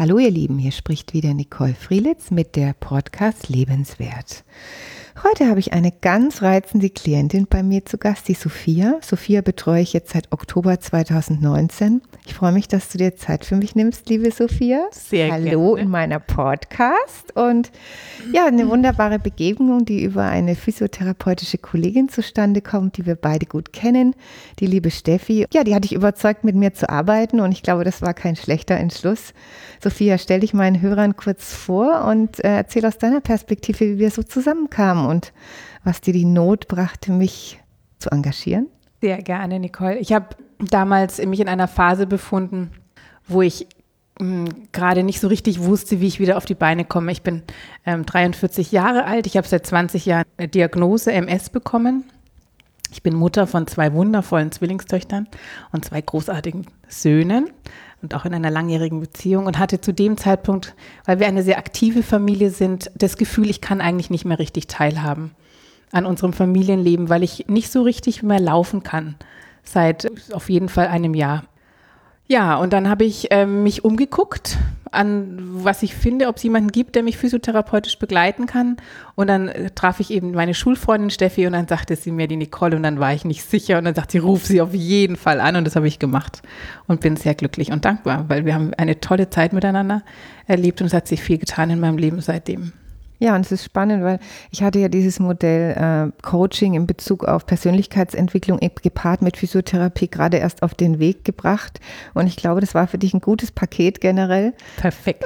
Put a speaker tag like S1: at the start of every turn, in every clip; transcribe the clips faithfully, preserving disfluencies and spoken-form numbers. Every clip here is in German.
S1: Hallo ihr Lieben, hier spricht wieder Nicole Frielitz mit der Podcast Lebenswert. Heute habe ich eine ganz reizende Klientin bei mir zu Gast, die Sophia. Sophia betreue ich jetzt seit Oktober zweitausendneunzehn. Ich freue mich, dass du dir Zeit für mich nimmst, liebe Sophia.
S2: Sehr gerne.
S1: Hallo in meiner Podcast. Und ja, eine wunderbare Begegnung, die über eine physiotherapeutische Kollegin zustande kommt, die wir beide gut kennen, die liebe Steffi. Ja, die hat dich überzeugt, mit mir zu arbeiten und ich glaube, das war kein schlechter Entschluss. Sophia, stell dich meinen Hörern kurz vor und äh, erzähl aus deiner Perspektive, wie wir so zusammenkamen und was dir die Not brachte, mich zu engagieren.
S2: Sehr gerne, Nicole. Ich habe damals mich in einer Phase befunden, wo ich mh, gerade nicht so richtig wusste, wie ich wieder auf die Beine komme. Ich bin ähm, dreiundvierzig Jahre alt. Ich habe seit zwanzig Jahren eine Diagnose M S bekommen. Ich bin Mutter von zwei wundervollen Zwillingstöchtern und zwei großartigen Söhnen und auch in einer langjährigen Beziehung und hatte zu dem Zeitpunkt, weil wir eine sehr aktive Familie sind, das Gefühl, ich kann eigentlich nicht mehr richtig teilhaben an unserem Familienleben, weil ich nicht so richtig mehr laufen kann, seit auf jeden Fall einem Jahr. Ja, und dann habe ich äh, mich umgeguckt, an was ich finde, ob es jemanden gibt, der mich physiotherapeutisch begleiten kann. Und dann äh, traf ich eben meine Schulfreundin Steffi und dann sagte sie mir die Nicole und dann war ich nicht sicher und dann sagte sie, ruf sie auf jeden Fall an und das habe ich gemacht und bin sehr glücklich und dankbar, weil wir haben eine tolle Zeit miteinander erlebt und es hat sich viel getan in meinem Leben seitdem.
S1: Ja, und es ist spannend, weil ich hatte ja dieses Modell äh, Coaching in Bezug auf Persönlichkeitsentwicklung gepaart mit Physiotherapie gerade erst auf den Weg gebracht und ich glaube, das war für dich ein gutes Paket generell.
S2: Perfekt.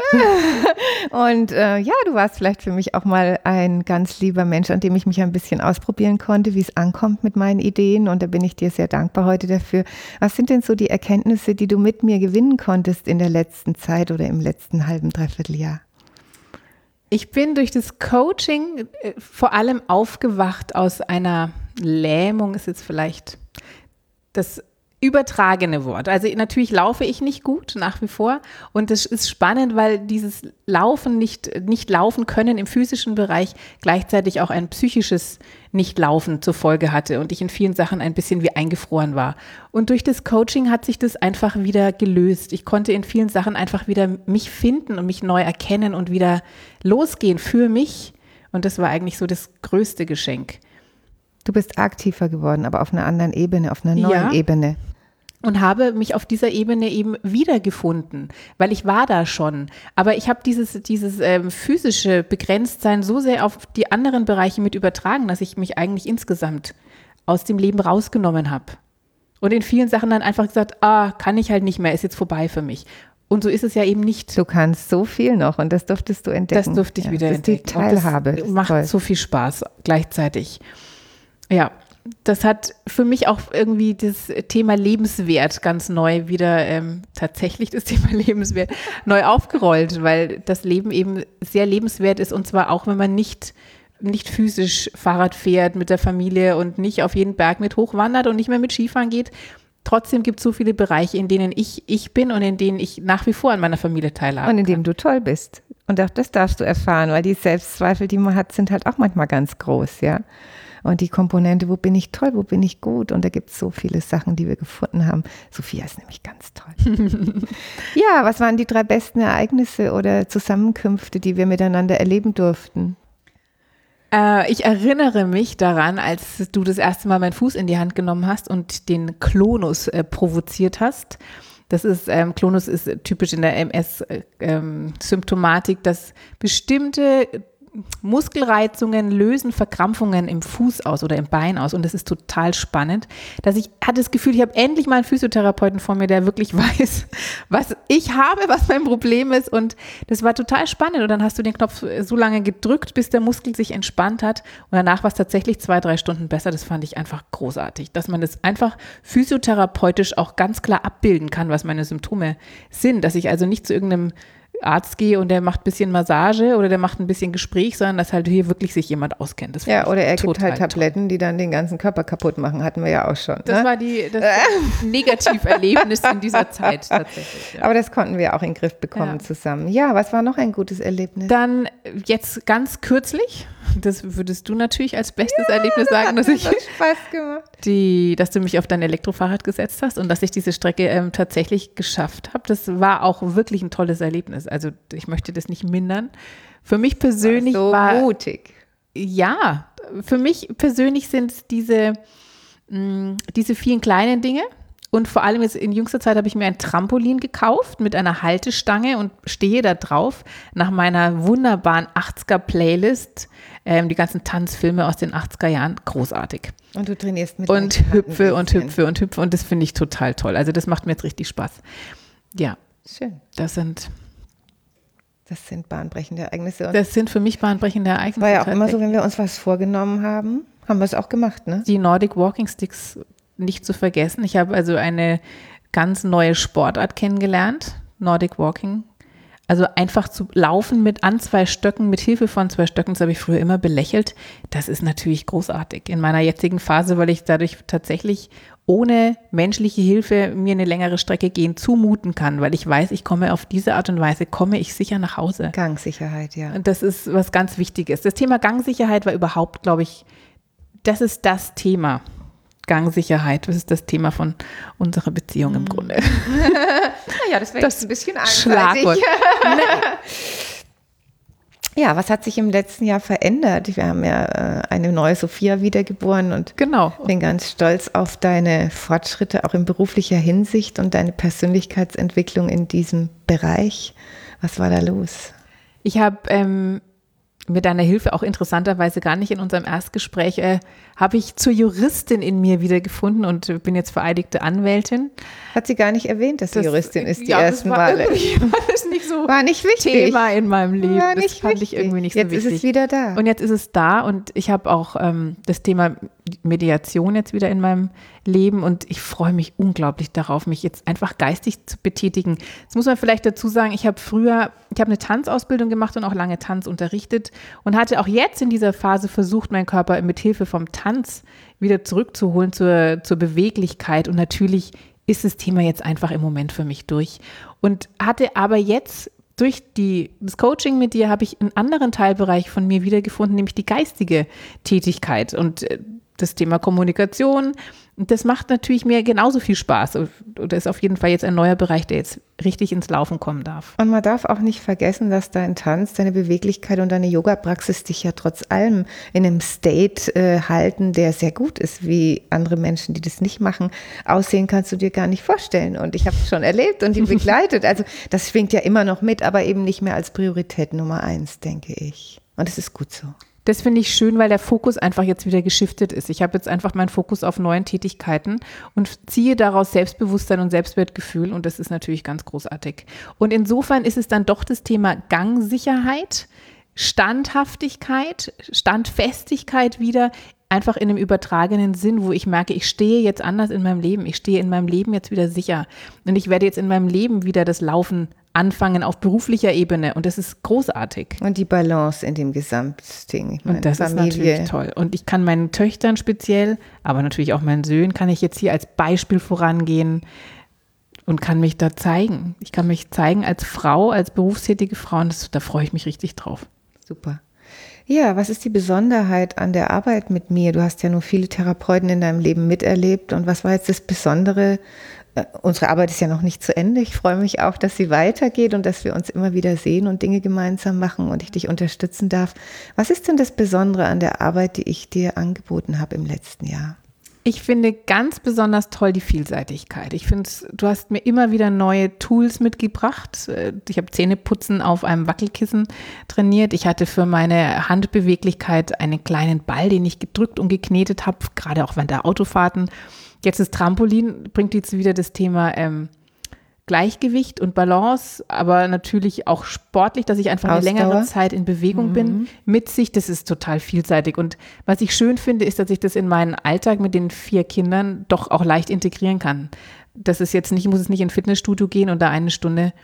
S1: Und äh, ja, du warst vielleicht für mich auch mal ein ganz lieber Mensch, an dem ich mich ein bisschen ausprobieren konnte, wie es ankommt mit meinen Ideen und da bin ich dir sehr dankbar heute dafür. Was sind denn so die Erkenntnisse, die du mit mir gewinnen konntest in der letzten Zeit oder im letzten halben, dreiviertel Jahr?
S2: Ich bin durch das Coaching äh, vor allem aufgewacht aus einer Lähmung, ist jetzt vielleicht das übertragene Wort. Also natürlich laufe ich nicht gut, nach wie vor. Und das ist spannend, weil dieses Laufen, nicht, nicht laufen können im physischen Bereich gleichzeitig auch ein psychisches Nicht-Laufen zur Folge hatte und ich in vielen Sachen ein bisschen wie eingefroren war. Und durch das Coaching hat sich das einfach wieder gelöst. Ich konnte in vielen Sachen einfach wieder mich finden und mich neu erkennen und wieder losgehen für mich. Und das war eigentlich so das größte Geschenk.
S1: Du bist aktiver geworden, aber auf einer anderen Ebene, auf einer neuen ja. Ebene.
S2: Und habe mich auf dieser Ebene eben wiedergefunden, weil ich war da schon. Aber ich habe dieses, dieses ähm, physische Begrenztsein so sehr auf die anderen Bereiche mit übertragen, dass ich mich eigentlich insgesamt aus dem Leben rausgenommen habe. Und in vielen Sachen dann einfach gesagt, ah, kann ich halt nicht mehr, ist jetzt vorbei für mich. Und so ist es ja eben nicht.
S1: Du kannst so viel noch und das durftest du entdecken.
S2: Das durfte ich ja, wieder
S1: das
S2: entdecken.
S1: Die Teilhabe.
S2: Und das macht toll. So viel Spaß gleichzeitig. Ja, das hat für mich auch irgendwie das Thema Lebenswert ganz neu wieder, ähm, tatsächlich das Thema Lebenswert neu aufgerollt, weil das Leben eben sehr lebenswert ist und zwar auch, wenn man nicht, nicht physisch Fahrrad fährt mit der Familie und nicht auf jeden Berg mit hochwandert und nicht mehr mit Skifahren geht. Trotzdem gibt es so viele Bereiche, in denen ich ich bin und in denen ich nach wie vor an meiner Familie teilhabe.
S1: Und in denen du toll bist. Und auch das darfst du erfahren, weil die Selbstzweifel, die man hat, sind halt auch manchmal ganz groß, ja. Und die Komponente, wo bin ich toll, wo bin ich gut? Und da gibt es so viele Sachen, die wir gefunden haben. Sophia ist nämlich ganz toll. Ja, was waren die drei besten Ereignisse oder Zusammenkünfte, die wir miteinander erleben durften?
S2: Äh, ich erinnere mich daran, als du das erste Mal meinen Fuß in die Hand genommen hast und den Klonus äh, provoziert hast. Das ist, ähm, Klonus ist typisch in der M S-Symptomatik, ähm, dass bestimmte Muskelreizungen lösen Verkrampfungen im Fuß aus oder im Bein aus und das ist total spannend, dass ich hatte das Gefühl, ich habe endlich mal einen Physiotherapeuten vor mir, der wirklich weiß, was ich habe, was mein Problem ist und das war total spannend und dann hast du den Knopf so lange gedrückt, bis der Muskel sich entspannt hat und danach war es tatsächlich zwei, drei Stunden besser, das fand ich einfach großartig, dass man das einfach physiotherapeutisch auch ganz klar abbilden kann, was meine Symptome sind, dass ich also nicht zu irgendeinem Arzt gehe und der macht ein bisschen Massage oder der macht ein bisschen Gespräch, sondern dass halt hier wirklich sich jemand auskennt. Das
S1: ja, oder er gibt halt Tabletten, toll. Die dann den ganzen Körper kaputt machen, hatten wir ja auch schon.
S2: Das
S1: ne?
S2: war die, das Negativerlebnis in dieser Zeit tatsächlich. Ja.
S1: Aber das konnten wir auch in den Griff bekommen ja. zusammen. Ja, was war noch ein gutes Erlebnis?
S2: Dann jetzt ganz kürzlich, das würdest du natürlich als bestes ja, Erlebnis sagen, dass ich
S1: Spaß gemacht.
S2: Die, dass du mich auf dein Elektrofahrrad gesetzt hast und dass ich diese Strecke ähm, tatsächlich geschafft habe. Das war auch wirklich ein tolles Erlebnis. Also ich möchte das nicht mindern. Für mich persönlich
S1: war so
S2: war
S1: mutig.
S2: Ja, für mich persönlich sind es diese, mh, diese vielen kleinen Dinge. Und vor allem jetzt in jüngster Zeit habe ich mir ein Trampolin gekauft mit einer Haltestange und stehe da drauf nach meiner wunderbaren achtziger-Playlist, ähm, die ganzen Tanzfilme aus den achtziger Jahren, großartig.
S1: Und du trainierst mit
S2: Und hüpfe und hüpfe und hüpfe und das finde ich total toll. Also das macht mir jetzt richtig Spaß. Ja,
S1: schön.
S2: Das sind
S1: Das sind bahnbrechende Ereignisse. Und
S2: das sind für mich bahnbrechende Ereignisse.
S1: War ja auch immer so, wenn wir uns was vorgenommen haben, haben wir es auch gemacht, ne?
S2: Die Nordic Walking Sticks nicht zu vergessen. Ich habe also eine ganz neue Sportart kennengelernt, Nordic Walking. Also einfach zu laufen mit an zwei Stöcken, mit Hilfe von zwei Stöcken, das habe ich früher immer belächelt. Das ist natürlich großartig in meiner jetzigen Phase, weil ich dadurch tatsächlich ohne menschliche Hilfe mir eine längere Strecke gehen zumuten kann, weil ich weiß, ich komme auf diese Art und Weise, komme ich sicher nach Hause.
S1: Gangsicherheit, ja.
S2: Und das ist was ganz Wichtiges. Das Thema Gangsicherheit war überhaupt, glaube ich, das ist das Thema. Gangsicherheit, das ist das Thema von unserer Beziehung im Grunde.
S1: Naja, das wäre jetzt ein bisschen
S2: Schlagwort.
S1: Ja, was hat sich im letzten Jahr verändert? Wir haben ja äh, eine neue Sophia wiedergeboren und
S2: genau.
S1: bin ganz stolz auf deine Fortschritte, auch in beruflicher Hinsicht und deine Persönlichkeitsentwicklung in diesem Bereich. Was war da los?
S2: Ich habe ähm, mit deiner Hilfe auch interessanterweise gar nicht in unserem Erstgespräch, äh, habe ich zur Juristin in mir wiedergefunden und bin jetzt vereidigte Anwältin.
S1: Hat sie gar nicht erwähnt, dass sie
S2: das,
S1: Juristin ist, die
S2: ja,
S1: ersten
S2: das war
S1: Male.
S2: War das nicht so
S1: war nicht wichtig.
S2: Thema in meinem Leben.
S1: War
S2: das
S1: nicht
S2: fand
S1: wichtig.
S2: ich irgendwie nicht so
S1: jetzt
S2: wichtig.
S1: Jetzt ist es wieder da.
S2: Und jetzt ist es da und ich habe auch ähm, das Thema Mediation jetzt wieder in meinem Leben und ich freue mich unglaublich darauf, mich jetzt einfach geistig zu betätigen. Jetzt muss man vielleicht dazu sagen, ich habe früher, ich habe eine Tanzausbildung gemacht und auch lange Tanz unterrichtet und hatte auch jetzt in dieser Phase versucht, meinen Körper mit Hilfe vom Tanz wieder zurückzuholen zur, zur Beweglichkeit und natürlich ist das Thema jetzt einfach im Moment für mich durch und hatte aber jetzt durch die, das Coaching mit dir habe ich einen anderen Teilbereich von mir wiedergefunden, nämlich die geistige Tätigkeit und das Thema Kommunikation. Das macht natürlich mir genauso viel Spaß. Und das ist auf jeden Fall jetzt ein neuer Bereich, der jetzt richtig ins Laufen kommen darf.
S1: Und man darf auch nicht vergessen, dass dein Tanz, deine Beweglichkeit und deine Yoga-Praxis dich ja trotz allem in einem State äh, halten, der sehr gut ist, wie andere Menschen, die das nicht machen. Aussehen kannst du dir gar nicht vorstellen. Und ich habe es schon erlebt und die begleitet. Also das schwingt ja immer noch mit, aber eben nicht mehr als Priorität Nummer eins, denke ich. Und es ist gut so.
S2: Das finde ich schön, weil der Fokus einfach jetzt wieder geschiftet ist. Ich habe jetzt einfach meinen Fokus auf neuen Tätigkeiten und ziehe daraus Selbstbewusstsein und Selbstwertgefühl und das ist natürlich ganz großartig. Und insofern ist es dann doch das Thema Gangsicherheit, Standhaftigkeit, Standfestigkeit wieder, einfach in einem übertragenen Sinn, wo ich merke, ich stehe jetzt anders in meinem Leben. Ich stehe in meinem Leben jetzt wieder sicher und ich werde jetzt in meinem Leben wieder das Laufen anfangen auf beruflicher Ebene und das ist großartig.
S1: Und die Balance in dem Gesamtding. Ich meine,
S2: und das Familie. Ist natürlich toll. Und ich kann meinen Töchtern speziell, aber natürlich auch meinen Söhnen, kann ich jetzt hier als Beispiel vorangehen und kann mich da zeigen. Ich kann mich zeigen als Frau, als berufstätige Frau und das, da freue ich mich richtig drauf.
S1: Super. Ja, was ist die Besonderheit an der Arbeit mit mir? Du hast ja nur viele Therapeuten in deinem Leben miterlebt und was war jetzt das Besondere? Unsere Arbeit ist ja noch nicht zu Ende. Ich freue mich auch, dass sie weitergeht und dass wir uns immer wieder sehen und Dinge gemeinsam machen und ich dich unterstützen darf. Was ist denn das Besondere an der Arbeit, die ich dir angeboten habe im letzten Jahr?
S2: Ich finde ganz besonders toll die Vielseitigkeit. Ich finde, du hast mir immer wieder neue Tools mitgebracht. Ich habe Zähneputzen auf einem Wackelkissen trainiert. Ich hatte für meine Handbeweglichkeit einen kleinen Ball, den ich gedrückt und geknetet habe, gerade auch während der Autofahrten. Jetzt das Trampolin bringt jetzt wieder das Thema ähm, Gleichgewicht und Balance, aber natürlich auch sportlich, dass ich einfach
S1: Ausdauer.
S2: Eine längere Zeit in Bewegung mhm. bin, mit sich. Das ist total vielseitig. Und was ich schön finde, ist, dass ich das in meinen Alltag mit den vier Kindern doch auch leicht integrieren kann. Das ist jetzt nicht, ich muss es nicht in ein Fitnessstudio gehen und da eine Stunde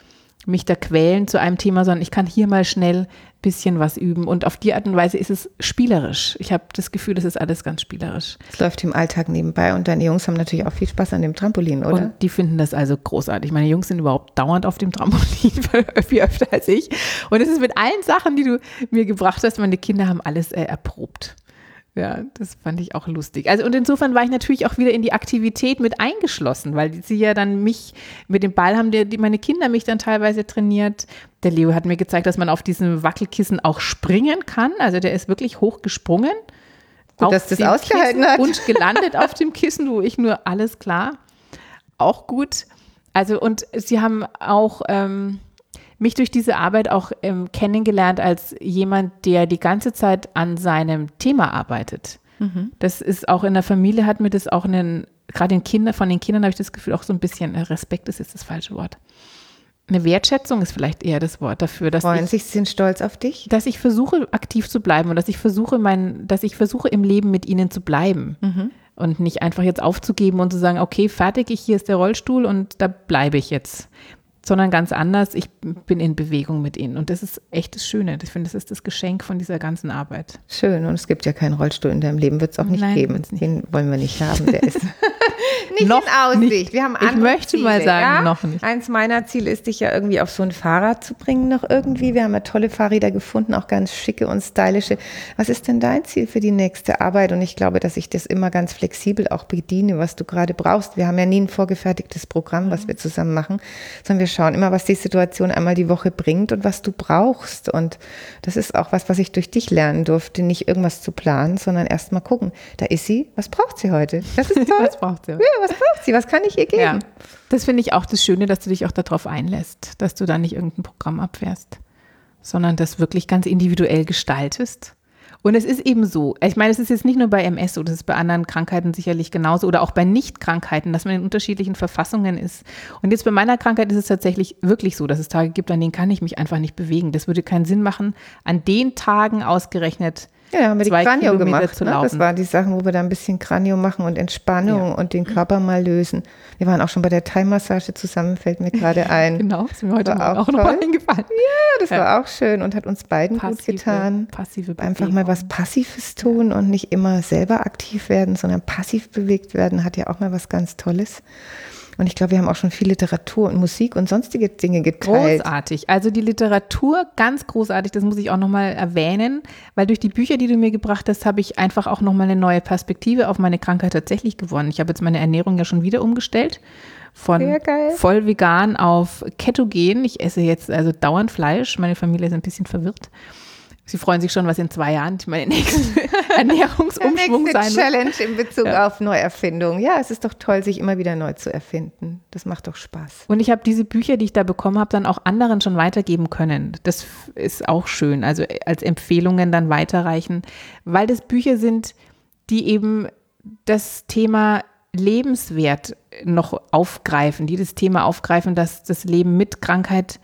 S2: mich da quälen zu einem Thema, sondern ich kann hier mal schnell ein bisschen was üben. Und auf die Art und Weise ist es spielerisch. Ich habe das Gefühl, das ist alles ganz spielerisch.
S1: Es läuft im Alltag nebenbei und deine Jungs haben natürlich auch viel Spaß an dem Trampolin, oder?
S2: Und die finden das also großartig. Meine Jungs sind überhaupt dauernd auf dem Trampolin, viel öfter als ich. Und es ist mit allen Sachen, die du mir gebracht hast, meine Kinder haben alles äh, erprobt. Ja, das fand ich auch lustig. Also und insofern war ich natürlich auch wieder in die Aktivität mit eingeschlossen, weil sie ja dann mich mit dem Ball haben, die, die meine Kinder mich dann teilweise trainiert. Der Leo hat mir gezeigt, dass man auf diesem Wackelkissen auch springen kann. Also der ist wirklich hoch gesprungen.
S1: Gut, dass das ausgehalten hat.
S2: Und gelandet auf dem Kissen, wo ich nur, alles klar, auch gut. Also und sie haben auch ähm, mich durch diese Arbeit auch ähm, kennengelernt als jemand, der die ganze Zeit an seinem Thema arbeitet. Mhm. Das ist auch in der Familie, hat mir das auch einen, gerade in Kinder, von den Kindern habe ich das Gefühl, auch so ein bisschen, Respekt ist jetzt das falsche Wort. Eine Wertschätzung ist vielleicht eher das Wort dafür, dass
S1: Freuen
S2: ich,
S1: sich, sind stolz auf dich?
S2: Dass ich versuche, aktiv zu bleiben und dass ich versuche, mein, dass ich versuche, im Leben mit ihnen zu bleiben. Mhm. Und nicht einfach jetzt aufzugeben und zu sagen, okay, fertig, ich, hier ist der Rollstuhl und da bleibe ich jetzt. Sondern ganz anders, ich bin in Bewegung mit ihnen. Und das ist echt das Schöne. Ich finde, das ist das Geschenk von dieser ganzen Arbeit.
S1: Schön. Und es gibt ja keinen Rollstuhl in deinem Leben, wird es auch nicht Nein, geben. Nicht. Den wollen wir nicht haben. Der ist nicht
S2: noch
S1: in Aussicht.
S2: Nicht.
S1: Wir haben
S2: ich möchte
S1: Ziele,
S2: mal sagen,
S1: ja?
S2: noch nicht.
S1: Eins meiner Ziele ist, dich ja irgendwie auf so ein Fahrrad zu bringen noch irgendwie. Wir haben ja tolle Fahrräder gefunden, auch ganz schicke und stylische. Was ist denn dein Ziel für die nächste Arbeit? Und ich glaube, dass ich das immer ganz flexibel auch bediene, was du gerade brauchst. Wir haben ja nie ein vorgefertigtes Programm, was wir zusammen machen, sondern wir schauen immer, was die Situation einmal die Woche bringt und was du brauchst. Und das ist auch was, was ich durch dich lernen durfte, nicht irgendwas zu planen, sondern erst mal gucken, da ist sie, was braucht sie heute? Das ist toll.
S2: Was braucht sie?
S1: Ja, was braucht sie? Was kann ich ihr geben?
S2: Ja, das finde ich auch das Schöne, dass du dich auch darauf einlässt, dass du da nicht irgendein Programm abfährst, sondern das wirklich ganz individuell gestaltest. Und es ist eben so, ich meine, es ist jetzt nicht nur bei M S so, das ist bei anderen Krankheiten sicherlich genauso oder auch bei Nicht-Krankheiten, dass man in unterschiedlichen Verfassungen ist. Und jetzt bei meiner Krankheit ist es tatsächlich wirklich so, dass es Tage gibt, an denen kann ich mich einfach nicht bewegen. Das würde keinen Sinn machen, an den Tagen ausgerechnet
S1: ja, da haben wir die Kranio gemacht.
S2: Zu
S1: ne? Das waren die Sachen, wo wir da ein bisschen Kranio machen und Entspannung ja. und den Körper mal lösen. Wir waren auch schon bei der Thai-Massage zusammen, fällt mir gerade ein.
S2: Genau, ist mir heute auch, auch
S1: noch
S2: mal eingefallen.
S1: Ja, das ja. war auch schön und hat uns beiden passive, gut getan.
S2: Passive
S1: Einfach mal was Passives tun ja. und nicht immer selber aktiv werden, sondern passiv bewegt werden, hat ja auch mal was ganz Tolles. Und ich glaube, wir haben auch schon viel Literatur und Musik und sonstige Dinge geteilt.
S2: Großartig. Also die Literatur, ganz großartig, das muss ich auch nochmal erwähnen, weil durch die Bücher, die du mir gebracht hast, habe ich einfach auch nochmal eine neue Perspektive auf meine Krankheit tatsächlich gewonnen. Ich habe jetzt meine Ernährung ja schon wieder umgestellt. Von voll vegan auf ketogen. Ich esse jetzt also dauernd Fleisch. Meine Familie ist ein bisschen verwirrt. Sie freuen sich schon, was in zwei Jahren meine nächste Ernährungsumschwung sein wird.
S1: Challenge in Bezug ja. auf Neuerfindung. Ja, es ist doch toll, sich immer wieder neu zu erfinden. Das macht doch Spaß.
S2: Und ich habe diese Bücher, die ich da bekommen habe, dann auch anderen schon weitergeben können. Das ist auch schön. Also als Empfehlungen dann weiterreichen, weil das Bücher sind, die eben das Thema lebenswert noch aufgreifen, die das Thema aufgreifen, dass das Leben mit Krankheit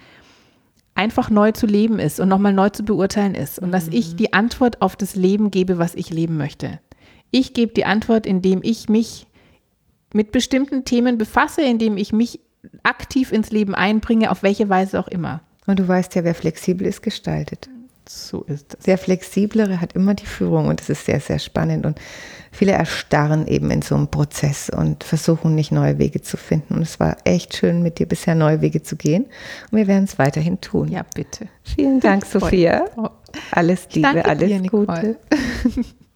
S2: einfach neu zu leben ist und nochmal neu zu beurteilen ist und dass ich die Antwort auf das Leben gebe, was ich leben möchte. Ich gebe die Antwort, indem ich mich mit bestimmten Themen befasse, indem ich mich aktiv ins Leben einbringe, auf welche Weise auch immer.
S1: Und du weißt ja, wer flexibel ist, gestaltet.
S2: So ist es.
S1: Der Flexiblere hat immer die Führung und das ist sehr, sehr spannend. Und viele erstarren eben in so einem Prozess und versuchen nicht neue Wege zu finden. Und es war echt schön, mit dir bisher neue Wege zu gehen. Und wir werden es weiterhin tun.
S2: Ja, bitte.
S1: Vielen Dank, Sophia. Alles Liebe,
S2: Danke
S1: alles
S2: dir,
S1: Gute.